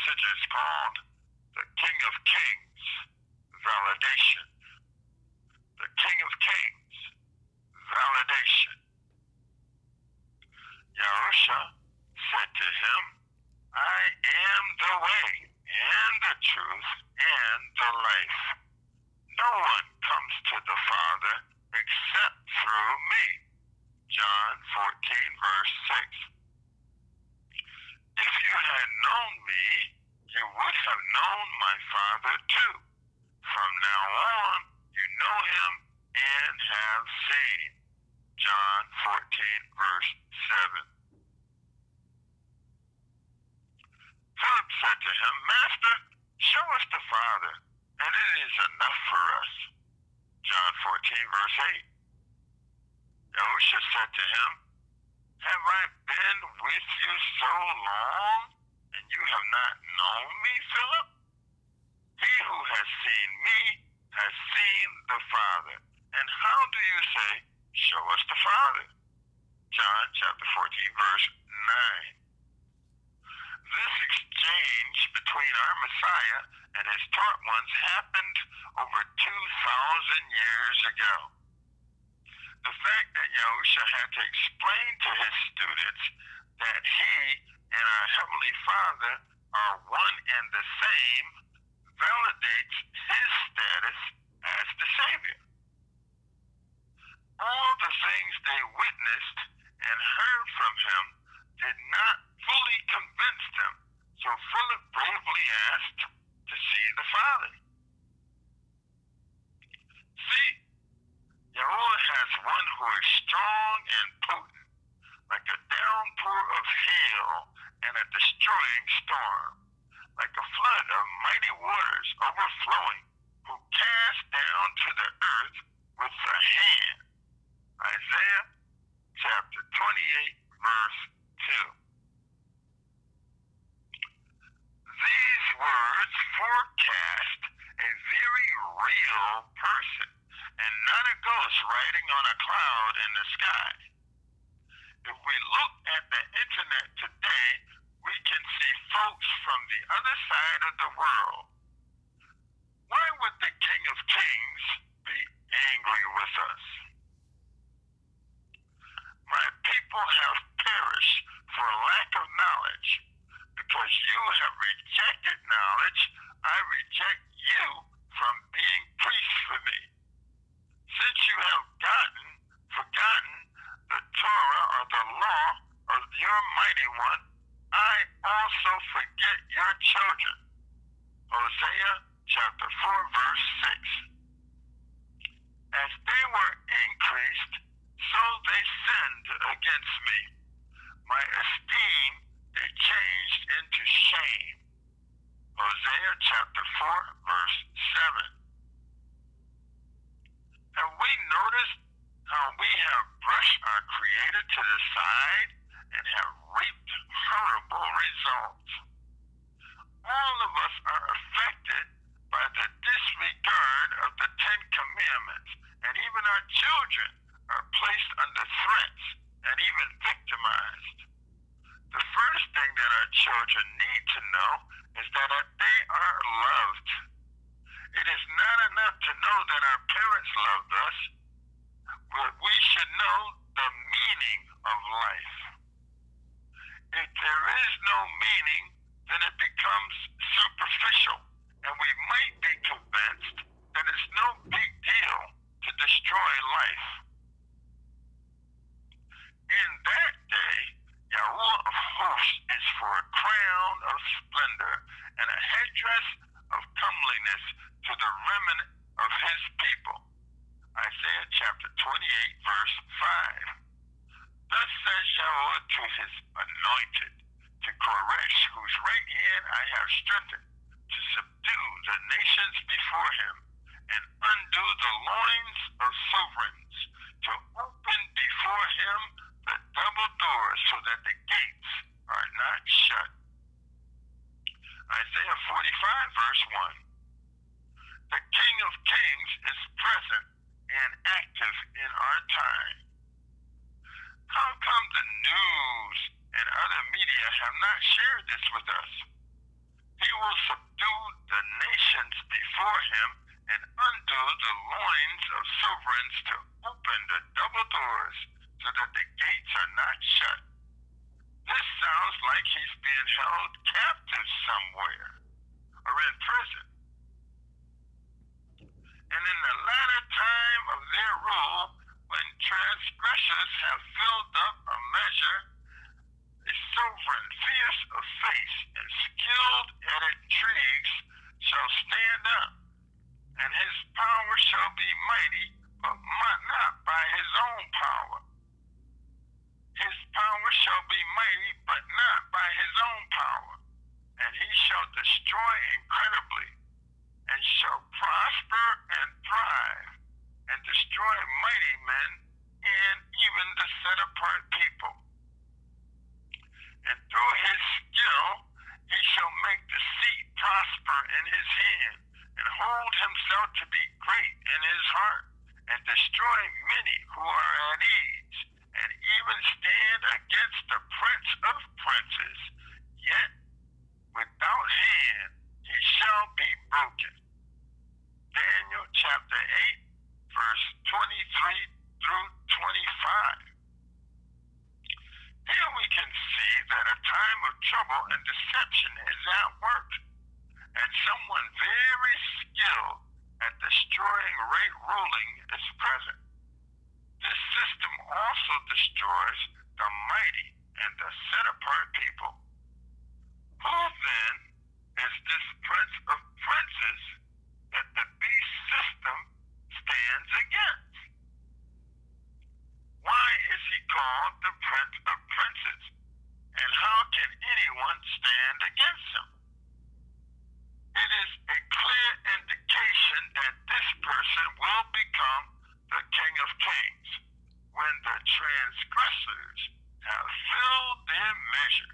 message is called the King of Kings Validation. The King of Kings Validation. Yahusha said to him, I am the way and the truth and the life. No one comes to the Father except through me. John 14, verse 6. If you had known me, you would have known my Father too. From now on, you know him and have seen. John 14, verse 7. Philip said to him, Master, show us the Father, and it is enough for us. John 14, verse 8. Yahusha said to him, have I been with you so long, and you have not known me, Philip? He who has seen me has seen the Father. And how do you say, show us the Father? John chapter 14, verse 9. This exchange between our Messiah and his taught ones happened over 2,000 years ago. The fact that Yahusha had to explain to his students that he and our Heavenly Father are one and the same validates his status as the Savior. All the things they witnessed and heard from him did not fully convince them, so Philip bravely asked to see the Father. See, Yahuwah has one who is strong and potent, like a downpour of hail and a destroying storm, like a flood of mighty waters overflowing, who cast down to the earth with the hand. Isaiah chapter 28, verse 2. These words forecast a very real person and not a ghost riding on a cloud in the sky. If we look at the internet today, we can see folks from the other side of the world. Why would the King of Kings be angry with us? My people have perished for lack of knowledge. Because you have rejected knowledge, I reject you from being priests for me. Since you have forgotten the Torah or the law of your mighty one, I also forget your children. Hosea chapter 4, verse 6. As they were increased, so they sinned against me. My esteem they changed into shame. Hosea chapter 4, verse 7. Have we noticed how we have brushed our Creator to the side and have reaped horrible results? All of us are affected by the disregard of the Ten Commandments, and even our children are placed under threats and even victimized. The first thing that our children need to know is that they are loved. It is not enough to know that our parents loved us, but we should know the meaning of life. If there is no meaning, then it becomes superficial, and we might be convinced that it's no big deal to destroy life. In that day, Yahuwah of hosts is for a crown of splendor and a headdress of comeliness to the remnant of his people. Isaiah chapter 28, verse 5. Thus says Yahuwah to his anointed, to Koresh, whose right hand I have strengthened, to subdue the nations before him, and undo the loins of sovereigns, to open before him the double doors so that the gates are not shut. Isaiah 45, verse 1. The King of Kings is present and active in our time. How come the news and other media have not shared this with us? He will subdue the nations before him and undo the loins of sovereigns to open the double doors so that the gates are not shut. This sounds like he's being held captive somewhere or in prison. And in the latter time of their rule, when transgressors have filled up a measure, a sovereign fierce of face and skilled at intrigues shall stand up, and his power shall be mighty, but not by his own power. His power shall be mighty, but not by his own power, and he shall destroy incredibly, and shall prosper and thrive, and destroy mighty men and even the set-apart people. And through his skill he shall make the seed prosper in his hand, and hold himself to be great in his heart, and destroy many who are at ease, and even stand against the prince of princes. Yet without hand he shall be broken. Daniel chapter 8, verse 23 through 25. Here we can see that a time of trouble and deception is at work, and someone very skilled at destroying right ruling is present. This system also destroys the mighty and the set-apart people. Who then is this prince of princes that the beast system stands against? Why is he called the prince of princes? And how can anyone stand against him? It is a clear indication that this person will become the King of Kings when the transgressors have filled their measure.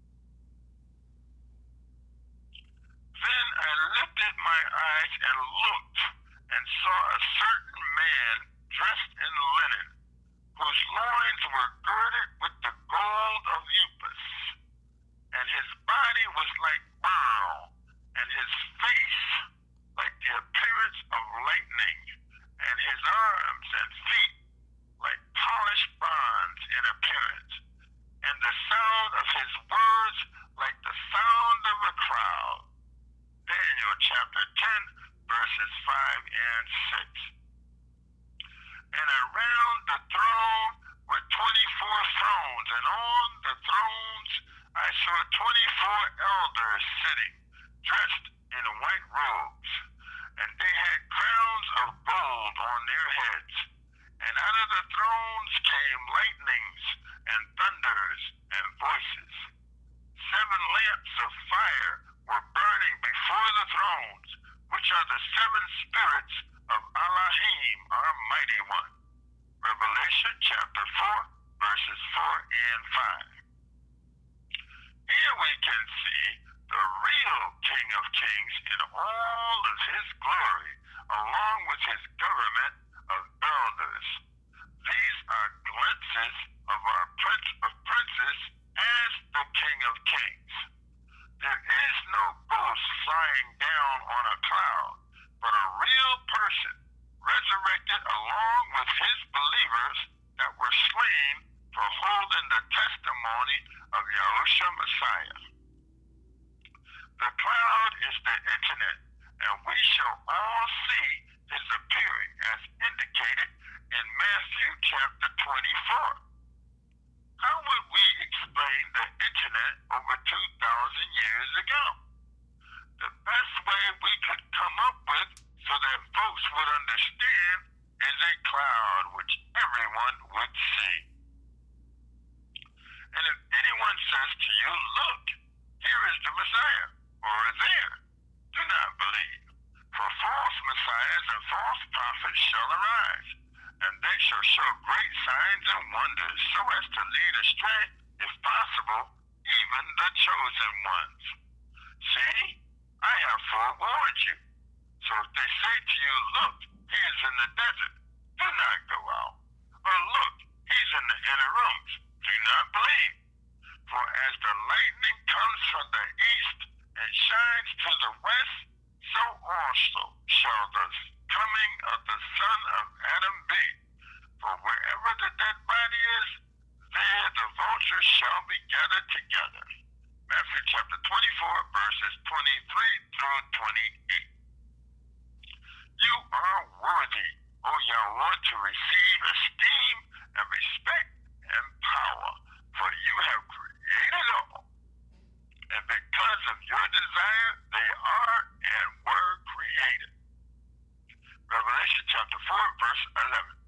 Then I lifted my eyes and looked, and saw a certain man dressed in linen, whose loins were girded with the gold of Upas, and his body was like beryl, and his face like the appearance of lightning, and his arms and feet like polished bronze in appearance, and the sound of his words like the sound of a crowd. Daniel chapter 10, verses 5 and 6. And around the throne were 24 thrones, and on the thrones I saw 24 elders sitting, dressed in white robes, and they had crowns of gold on their heads. And out of the thrones came lightnings and thunders and voices. 7 lamps of fire were burning before the thrones, which are the 7 spirits of Elohim, our mighty one. Revelation chapter 4, verses 4 and 5. Here we can see the real King of Kings in all of his glory, along with his government of elders. These are glimpses of our Prince of Princes as the King of Kings. There is no ghost flying down on a cloud, but a real person resurrected along with his believers that were slain for holding the testimony of Yahushua Messiah. The cloud is the internet, and we shall all see his appearing as indicated in Matthew chapter 24. How would we explain the internet over 2,000 years ago? The best way we could come up with so that folks would understand is a cloud which everyone would see. And if anyone says to you, look, here is the Messiah, or there, do not believe. For false messiahs and false prophets shall arise, and they shall show great signs and wonders, so as to lead astray, if possible, even the chosen ones. See, I have forewarned you. So if they say to you, look, he is in the desert, do not go out. Or look, he's in the inner rooms, do not believe. For as the lightning comes from the east and shines through 28. You are worthy, O Yahweh, to receive esteem and respect and power, for you have created all. And because of your desire, they are and were created. Revelation chapter 4, verse 11.